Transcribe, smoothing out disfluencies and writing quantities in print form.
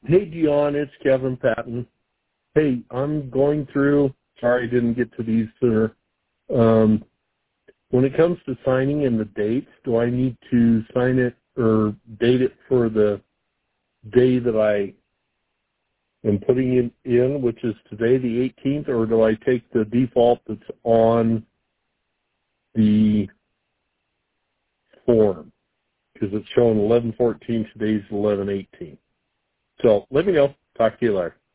Hey, Dion, it's Kevin Patton. Hey, I'm going through, sorry I didn't get to these sooner. When it comes to signing and the dates, do I need to sign it or date it for the day that I am putting it in, which is today, the 18th, or do I take the default that's on the form? Because it's showing 11/14, today's 11/18. So let me know. Talk to you later.